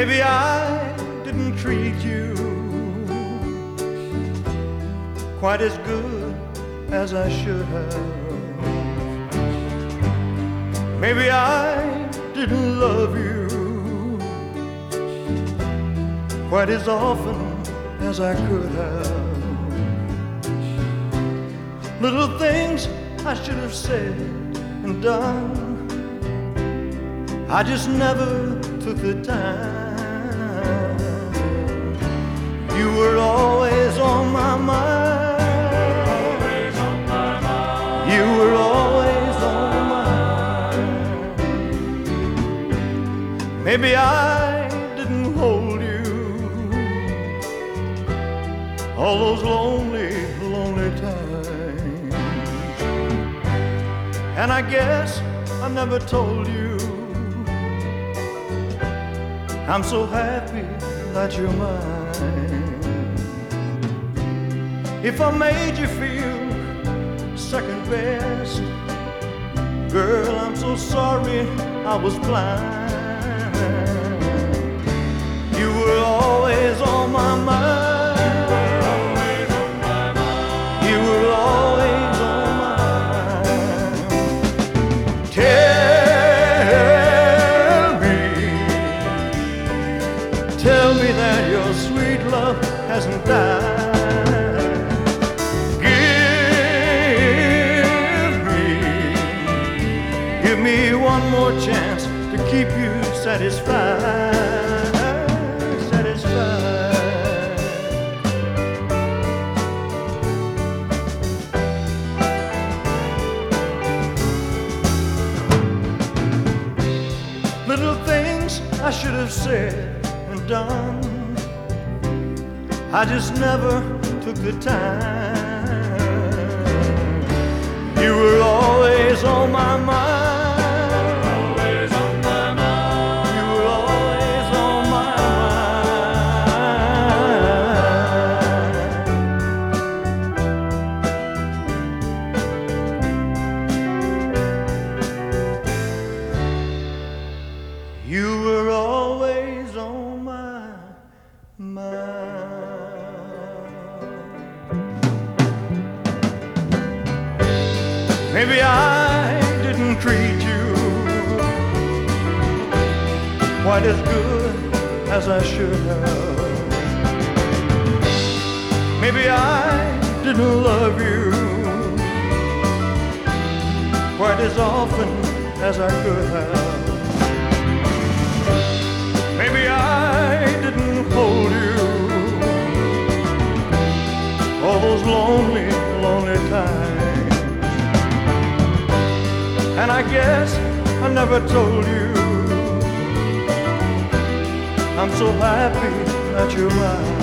Maybe I didn't treat you quite as good as I should have. Maybe I didn't love you quite as often as I could have. Little things I should have said and done, I just never took the time. You were always on my mind. You were always on my mind. Maybe I didn't hold you all those lonely, lonely times. And I guess I never told you I'm so happy that you're mine. If I made you feel second best, girl, I'm so sorry I was blind. You were always on my mind. You were always on my mind. Tell me that your sweet love hasn't died. Give me one more chance to keep you satisfied, satisfied. Little things I should have said and done, I just never took the time. You were always on my mind. Always on my mind. You were always on my mind. You were always on my mind. Maybe I didn't treat you quite as good as I should have. Maybe I didn't love you quite as often as I could have. Maybe I didn't hold you all those lonely, lonely times. And I guess I never told you I'm so happy that you're mine.